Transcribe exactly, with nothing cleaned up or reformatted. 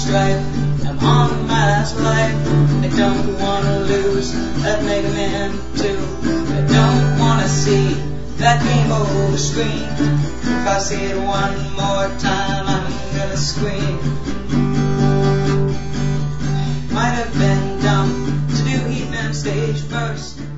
stripe. I'm on my last life. I don't wanna lose that Mega Man two. I don't wanna see that game over screen. If I see it one more time, I'm gonna scream. Might have been dumb to do Heatman stage first.